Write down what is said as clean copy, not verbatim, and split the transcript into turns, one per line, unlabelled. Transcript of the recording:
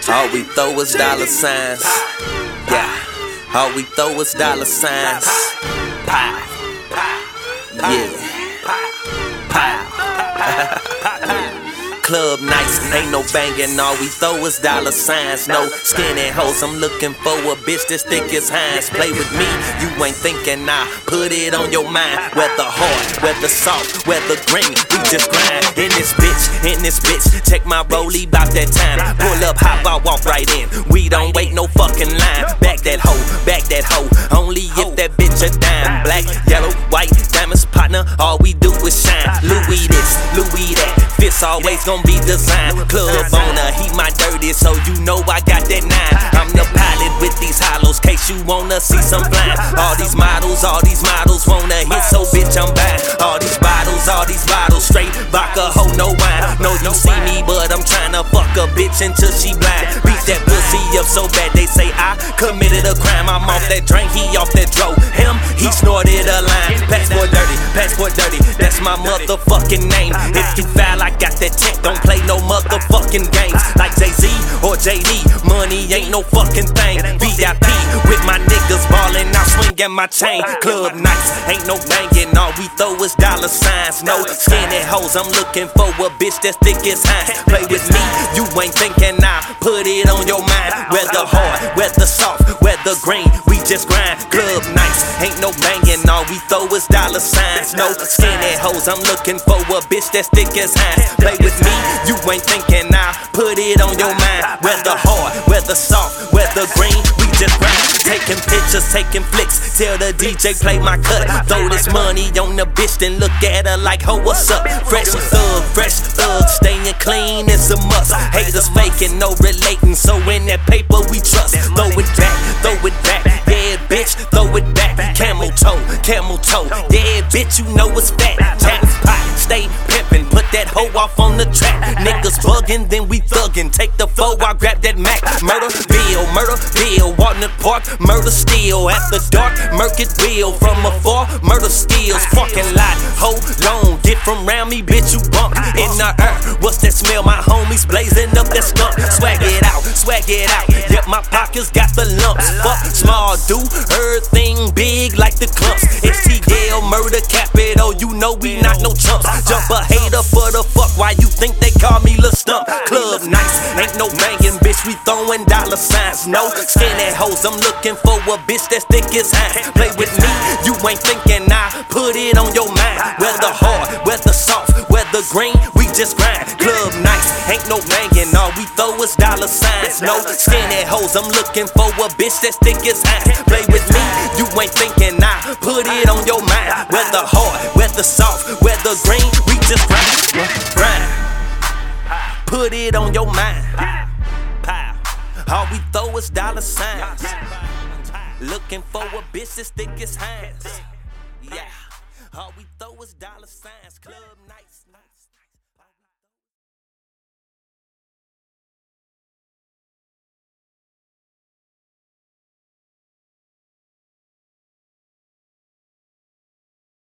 All we throw is dollar signs. Yeah. All we throw is dollar signs. Pow. Yeah. Pow. Club nights, ain't no banging, all we throw is dollar signs. No skinny hoes, I'm looking for a bitch that's thick as Heinz. Play with me, you ain't thinking, I put it on your mind. Whether hard, whether soft, whether green, we just grind. In this bitch, check my rollie bout that time. Pull up, hop, I walk right in. We don't wait no fucking line. Back that hoe, only if that bitch a dime. Black, yellow, white, diamonds, partner, all we do is shine. Louis this, Louis that, fits always gon' be designed. Club owner, he my dirty, so you know I got that 9. I'm the pilot with these hollows, case you wanna see some blind. All these models wanna hit, so bitch I'm buying. All these bottles, straight vodka, hoe, no wine. No, you see me, but I'm tryna fuck a bitch until she blind. Beat that pussy up so bad they say I committed a crime. I'm off that drink, he off that dro. Him, he snorted a line. Passport dirty, that's my motherfucking name. If you foul, I got that tech. Don't play no motherfucking games like Jay-Z or JD. Money ain't no fucking thing. VIP with my niggas ballin', I swing at my chain. Club nights, ain't no banging, all we throw is dollar signs. No skinny hoes, I'm looking for a bitch that's thick as Heinz. Play with me, you ain't thinking, I put it on your mind. Whether hard, whether soft, whether green, we just grind. Club nights, ain't no banging, all we throw is dollar signs. No skinny hoes, I'm looking for a bitch that's thick as Heinz. Play with me, you ain't thinking, I put it on your mind. Whether hard, whether soft, whether green, we just grind. Taking pictures, taking flicks, tell the DJ play my cut. Throw this money on the bitch, then look at her like, ho, what's up? Fresh thug, staying clean is a must. Haters faking, no relating, so in that paper we trust. Throw it back, yeah bitch, throw it back. Camel toe, yeah bitch, you know it's fat. Jackpot, stay pimpin', put that hoe off on the track. Niggas buggin', then we thuggin', take the foe, I grab that Mac. Murder bill, Walnut Park, murder still. At the dark, Merkit wheel, from afar, murder skills. Parking lot, hold on, get from round me, bitch, you bump. In the air, what's that smell? My homies blazing up that skunk. Swag it out, yep, my pockets got the lumps. Fuck small, do everything big like the clumps. STL, murder capital, you know we not no chumps. Jump a hater for the fuck, why you think they call me Lil Stump? Club nights, ain't no banging, bitch, we throwing dollar signs. No skinny hoes, I'm looking for a bitch that's thick as Heinz. Play with me, you ain't thinking, I put it on your mind. Whether hard, whether soft, whether green, we just grind. Club nights, ain't no banging, all we throw is dollar signs. No skinny hoes, I'm looking for a bitch that's thick as Heinz. Play with me, you ain't thinking, I put it on your mind. Whether hard, whether soft, whether green, we just grind. Put it on your mind. All we throw is dollar signs. Looking for a bitch that's thick as Heinz. Yeah, all we throw is dollar signs. Club nights.